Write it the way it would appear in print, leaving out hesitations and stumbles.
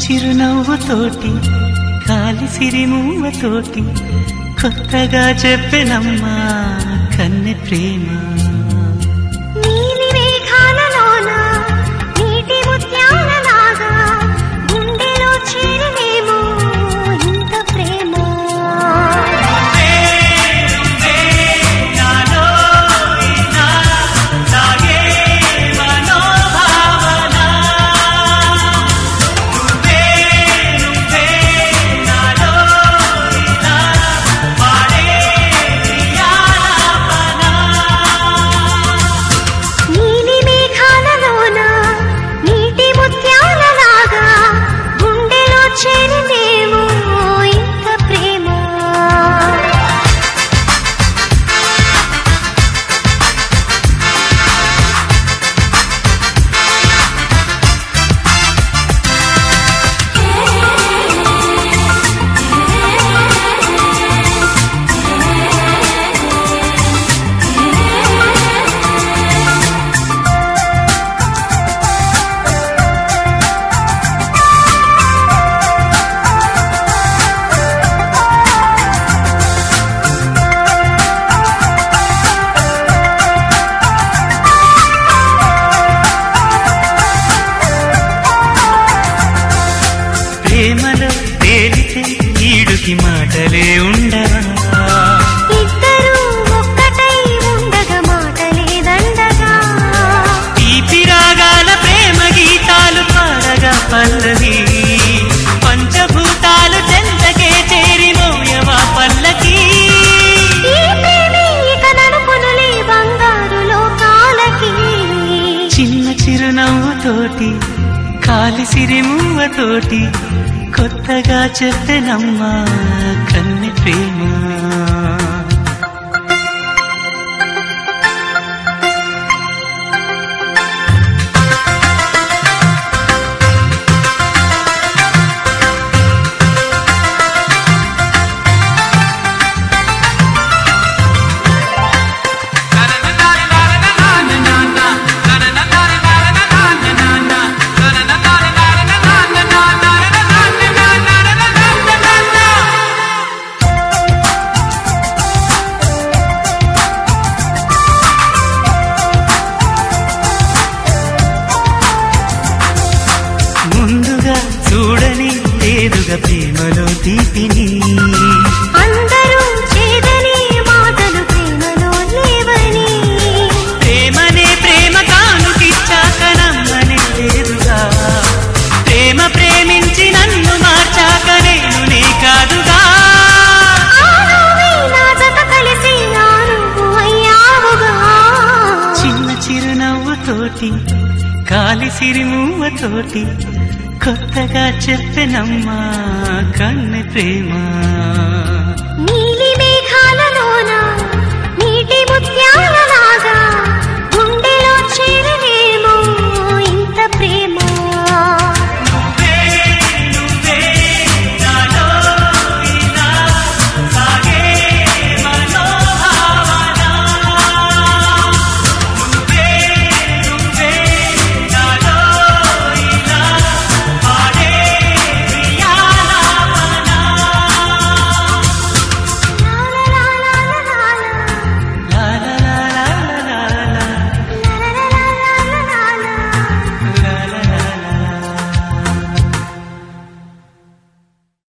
చిరునవ్వుతోటి కాలి సిరిమూవతోటి కొత్తగా చెప్పెనమ్మా కన్నె ప్రేమ. నీలి మేఘాలలోన నీటి ముత్యాలలాగా గుండెలో చేరినేమో ఇంత ప్రేమ. ప్రేమలో తేలితే ఈడుకి మాటలే ఉండవా, ఇద్దరు ఒక్కటై ఉండగా మాటలే దండగా, తీపి రాగాల ప్రేమ గీతాలు పాడగా పల్లవి, పంచభూతాలు చెంతకే చేరి మోయవా పల్లకి. ఈ ప్రేమే ఇక నడుపునులే బంగారు లోకాలకి. చిన్న చిరునవ్వుతోటి కాలి సిరిమూవతోటి కొత్తగా చెప్పెనమ్మా కన్నె ప్రేమ. ముందుగా చూడని లేదుగా ప్రేమలో తీపిని, అందరూ చేదని మాటలు ప్రేమలో లేవని, ప్రేమనే ప్రేమ కానుకిచ్చాక నమ్మనే లేదుగా, ప్రేమ ప్రేమించి నన్ను మార్చాక నేను నీ కాదుగా. నా జత కలిసి నా నువ్వు అయ్యావుగా. చిన్న చిరునవ్వుతోటి కాలి సిరిమూవతోటి కొత్తగా చెప్పెనమ్మా కన్నె ప్రేమ. నీ